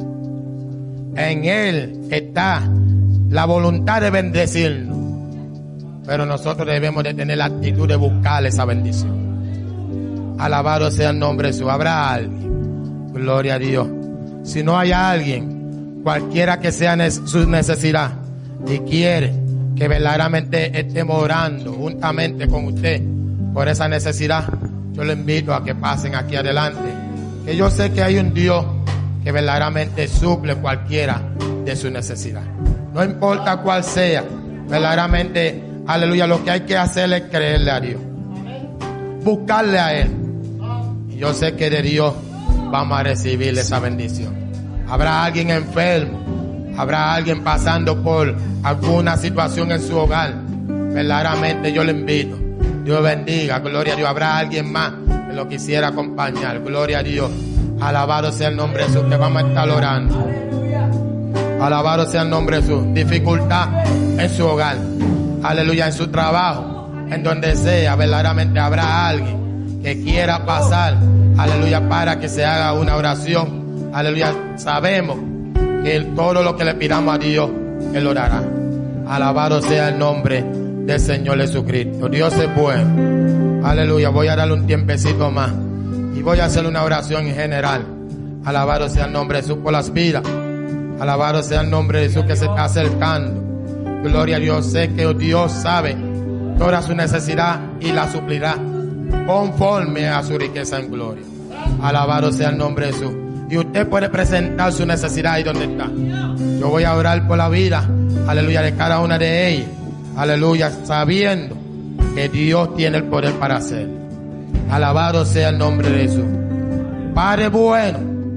Speaker 2: En Él está la voluntad de bendecirnos. Pero nosotros debemos de tener la actitud de buscar esa bendición. Alabado sea el nombre de Jesús. Habrá alguien. Gloria a Dios. Si no hay alguien, cualquiera que sea su necesidad, y quiere que verdaderamente estemos orando juntamente con usted por esa necesidad, yo le invito a que pasen aquí adelante. Que yo sé que hay un Dios que verdaderamente suple cualquiera de su necesidad. No importa cuál sea, verdaderamente, aleluya, lo que hay que hacer es creerle a Dios. Buscarle a Él. Y yo sé que de Dios vamos a recibir esa bendición. Habrá alguien enfermo. Habrá alguien pasando por alguna situación en su hogar. Verdaderamente yo le invito. Dios bendiga, gloria a Dios. Habrá alguien más que lo quisiera acompañar. Gloria a Dios. Alabado sea el nombre de Jesús, que vamos a estar orando. Alabado sea el nombre de Jesús. Dificultad en su hogar. Aleluya, en su trabajo. En donde sea, verdaderamente habrá alguien que quiera pasar. Aleluya, para que se haga una oración. Aleluya, sabemos que todo lo que le pidamos a Dios, Él lo dará. Alabado sea el nombre del Señor Jesucristo. Dios es bueno. Aleluya. Voy a darle un tiempecito más y voy a hacer una oración en general. Alabado sea el nombre de Jesús por las vidas. Alabado sea el nombre de Jesús que se está acercando. Gloria a Dios. Sé que Dios sabe toda su necesidad y la suplirá conforme a su riqueza en gloria. Alabado sea el nombre de Jesús. Y usted puede presentar su necesidad ahí donde está. Yo voy a orar por la vida, aleluya, de cada una de ellas. Aleluya, sabiendo que Dios tiene el poder para hacerlo. Alabado sea el nombre de Jesús. Padre bueno,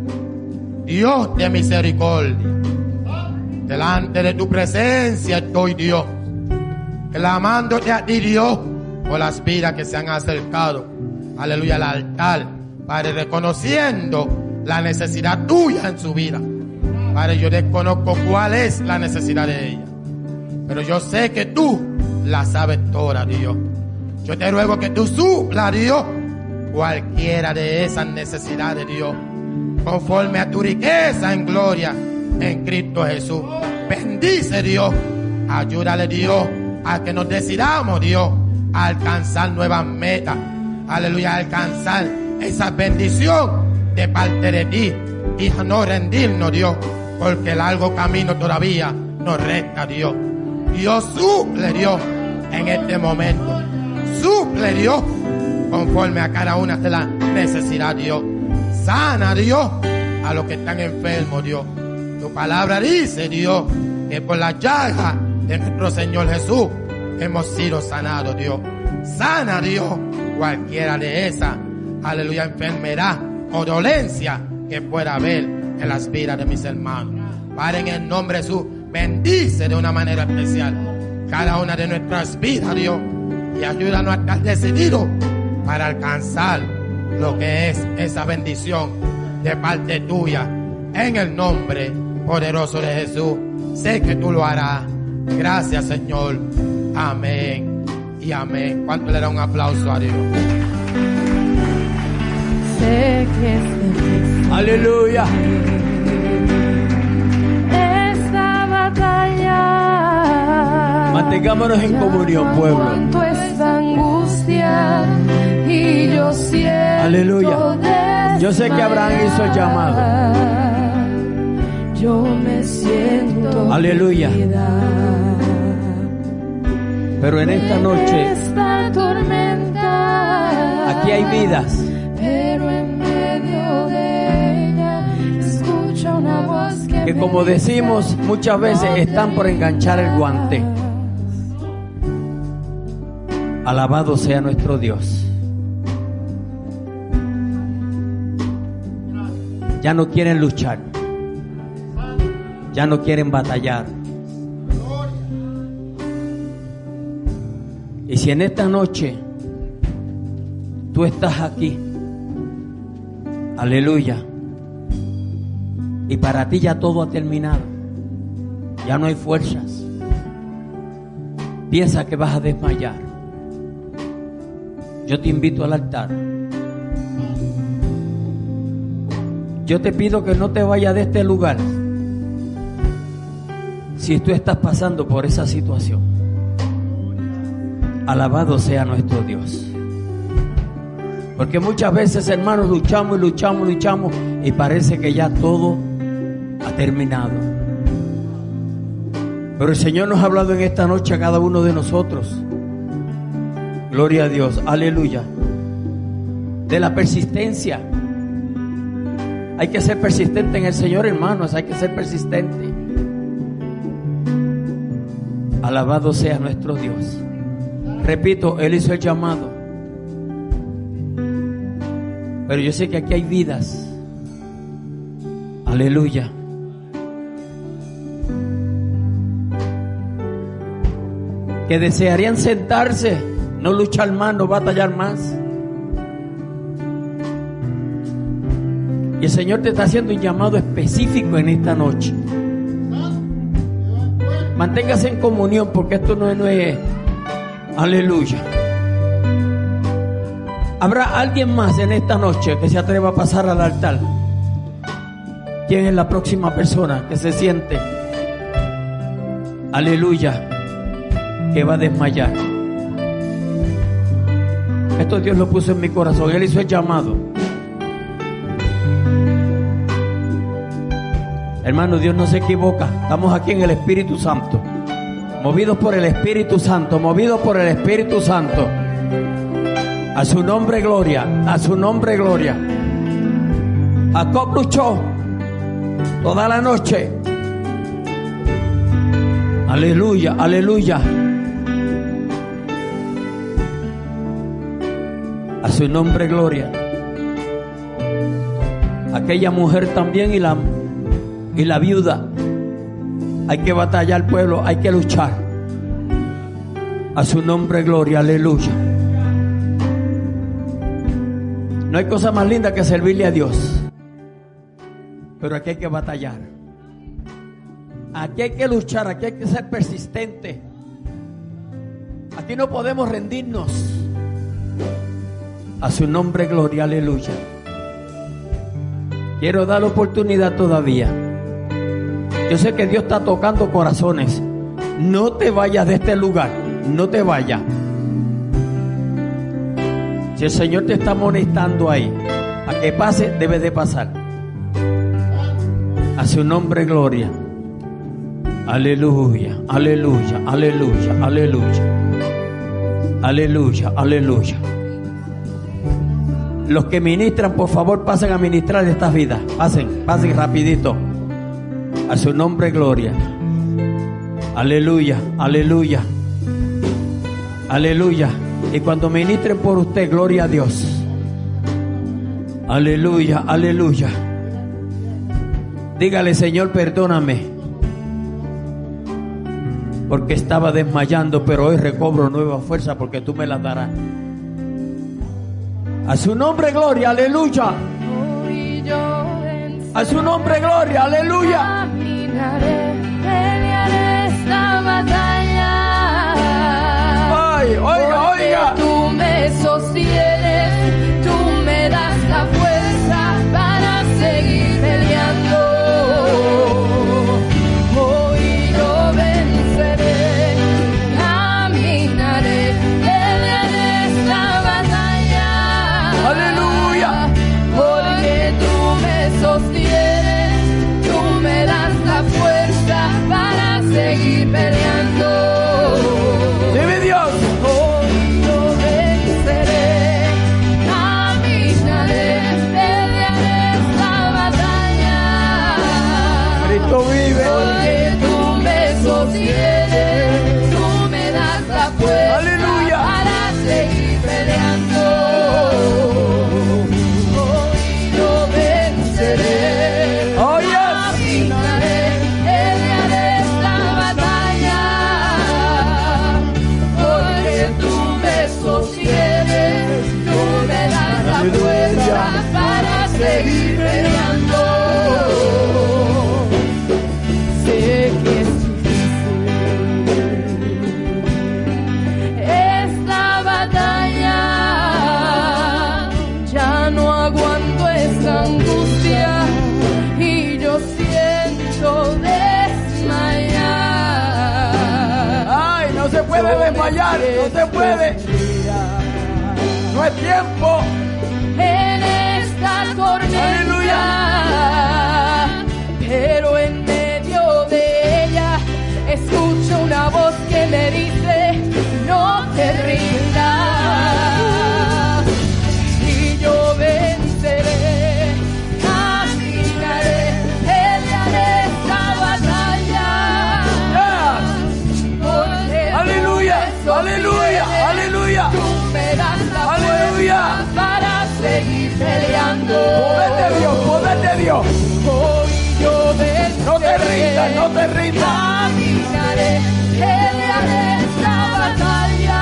Speaker 2: Dios de misericordia, delante de tu presencia estoy, Dios, clamándote a ti, Dios, por las vidas que se han acercado, aleluya, al altar, Padre, reconociendo la necesidad tuya en su vida. Padre, yo desconozco cuál es la necesidad de ella, pero yo sé que tú la sabes toda, Dios. Yo te ruego que tú suplas, Dios, cualquiera de esas necesidades, Dios, conforme a tu riqueza en gloria en Cristo Jesús. Bendice, Dios. Ayúdale, Dios, a que nos decidamos, Dios, a alcanzar nuevas metas. Aleluya, a alcanzar esa bendición de parte de ti, y a no rendirnos, Dios, porque largo camino todavía nos resta, Dios. Dios, suple, Dios, en este momento. Suple, Dios, conforme a cada una de las necesidades, Dios. Sana, Dios, a los que están enfermos, Dios. Tu palabra dice, Dios, que por la llaga de nuestro Señor Jesús hemos sido sanados, Dios. Sana, Dios, cualquiera de esas, aleluya, enfermedad o dolencia que pueda haber en las vidas de mis hermanos. Padre, en el nombre de Jesús, bendice de una manera especial cada una de nuestras vidas, Dios, y ayúdanos a estar decididos para alcanzar lo que es esa bendición de parte tuya. En el nombre poderoso de Jesús, sé que tú lo harás. Gracias, Señor. Amén y amén. ¿Cuánto le da un aplauso a Dios?
Speaker 3: Sé que es
Speaker 1: Aleluya.
Speaker 3: esta batalla.
Speaker 1: Mantengámonos en comunión, pueblo.
Speaker 3: Cuánto esta angustia y yo siento.
Speaker 1: Aleluya. Yo sé que Abraham hizo el llamado.
Speaker 3: Yo me siento.
Speaker 1: Aleluya. Pero en esta noche,
Speaker 3: Esta tormenta.
Speaker 1: aquí hay vidas
Speaker 3: Pero en medio de ella escucho una voz que,
Speaker 1: que, como decimos muchas veces, están por enganchar el guante. Alabado sea nuestro Dios. Ya no quieren luchar. Ya no quieren batallar. Y si en esta noche tú estás aquí, aleluya, y para ti ya todo ha terminado, ya no hay fuerzas, piensa que vas a desmayar, yo te invito al altar. Yo te pido que no te vayas de este lugar si tú estás pasando por esa situación. Alabado sea nuestro Dios. Porque muchas veces, hermanos, luchamos y luchamos y luchamos y parece que ya todo ha terminado. Pero el Señor nos ha hablado en esta noche a cada uno de nosotros. Gloria a Dios, aleluya. De la persistencia. Hay que ser persistente en el Señor, hermanos, hay que ser persistente. Alabado sea nuestro Dios. Repito, Él hizo el llamado. Pero yo sé que aquí hay vidas. Aleluya. Que desearían sentarse, no luchar más, no batallar más. Y el Señor te está haciendo un llamado específico en esta noche. Manténgase en comunión, porque esto no es, no es aleluya. ¿Habrá alguien más en esta noche que se atreva a pasar al altar? ¿Quién es la próxima persona que se siente, aleluya, que va a desmayar? Esto Dios lo puso en mi corazón. Él hizo el llamado. Hermano, Dios no se equivoca. Estamos aquí en el Espíritu Santo, movidos por el Espíritu Santo, movidos por el Espíritu Santo. A su nombre gloria, a su nombre gloria. Jacob luchó toda la noche. Aleluya, aleluya. A su nombre gloria. Aquella mujer también y la y la viuda. Hay que batallar, pueblo, hay que luchar. A su nombre gloria, aleluya. No hay cosa más linda que servirle a Dios. Pero aquí hay que batallar. Aquí hay que luchar, aquí hay que ser persistente. Aquí no podemos rendirnos. A su nombre gloria, aleluya. Quiero dar la oportunidad todavía. Yo sé que Dios está tocando corazones. No te vayas de este lugar. No te vayas. Si el Señor te está amonestando ahí a que pase, debe de pasar. A su nombre gloria. Aleluya, aleluya, aleluya, aleluya. Aleluya, aleluya. Los que ministran, por favor, pasen a ministrar estas vidas. Pasen, pasen rapidito. A su nombre gloria. Aleluya, aleluya. Aleluya. Y cuando ministren por usted, gloria a Dios. Aleluya, aleluya. Dígale, Señor, perdóname, porque estaba desmayando, pero hoy recobro nueva fuerza porque tú me la darás. A su nombre, gloria, aleluya. A su nombre, gloria, aleluya.
Speaker 3: Caminaré, pelearé esta batalla.
Speaker 1: Ay, oiga, oiga.
Speaker 3: Tú me sostienes, tú me das la fuerza para seguir peleando. Hoy yo venceré, caminaré, pelearé esta batalla.
Speaker 1: Aleluya.
Speaker 3: Porque tú me sostienes, tú me das la fuerza para seguir peleando.
Speaker 1: Dime Dios.
Speaker 3: Hoy yo venceré, caminaré, pelearé esta batalla.
Speaker 1: Cristo vive.
Speaker 3: Porque tú me sostienes, tú me das la fuerza.
Speaker 1: Aleluya.
Speaker 3: Para seguir peleando. Hoy yo venceré,
Speaker 1: Oh, yes.
Speaker 3: caminaré, pelearé esta batalla. Porque tú me sostienes, tú me das la fuerza para seguir peleando. Sé que es difícil esta batalla, ya no aguanto esta angustia y yo siento desmayar.
Speaker 1: Ay, no se puede desmayar, no se puede. No es tiempo.
Speaker 3: En esta tormenta, pero en medio de ella escucho una voz que me dice: no te rindas. Y yo venceré, caminaré, pelearé esta batalla. Porque tú
Speaker 1: Aleluya,
Speaker 3: me
Speaker 1: aleluya,
Speaker 3: sostienes,
Speaker 1: aleluya.
Speaker 3: tú me das la
Speaker 1: Aleluya.
Speaker 3: fuerza para seguir peleando.
Speaker 1: Poder de Dios, poder de Dios.
Speaker 3: Hoy yo venceré,
Speaker 1: No te rindas, no te rindas.
Speaker 3: caminaré, pelearé esta batalla.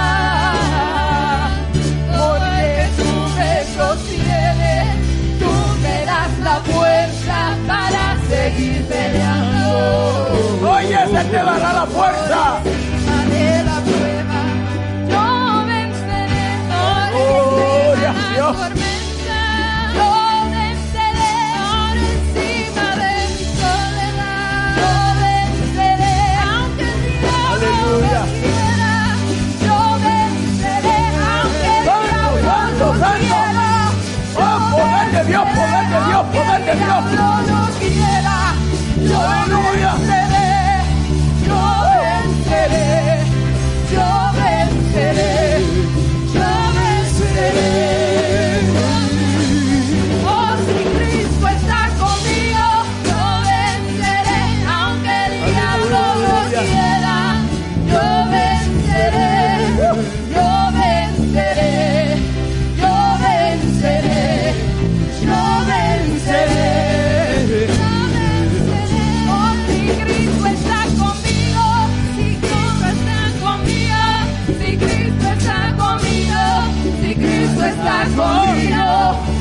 Speaker 3: Porque tú me sostienes, tú me das la fuerza para seguir peleando.
Speaker 1: Oye, se te dará la fuerza.
Speaker 3: Encima de la prueba, yo venceré.
Speaker 1: Oh,
Speaker 3: Por
Speaker 1: Dios,
Speaker 3: encima de
Speaker 1: Dios.
Speaker 3: la tormenta, yo venceré. Por encima de mi soledad, yo venceré. Aunque el diablo
Speaker 1: Aleluya.
Speaker 3: no quiera, yo venceré. Aunque el
Speaker 1: Santo,
Speaker 3: diablo
Speaker 1: santo,
Speaker 3: no
Speaker 1: santo.
Speaker 3: quiera,
Speaker 1: Oh, poder de Dios, poder de Dios, poder de Dios.
Speaker 3: aunque el diablo no quiera, yo
Speaker 1: Aleluya.
Speaker 3: venceré. Yo venceré, yo venceré, yo venceré. Oh, si Cristo está conmigo, yo venceré, aunque el diablo no quiera. Yo venceré, yo venceré, yo venceré, yo venceré. Oh, si Cristo está conmigo, si Cristo está conmigo, si Cristo está conmigo, si Cristo está conmigo,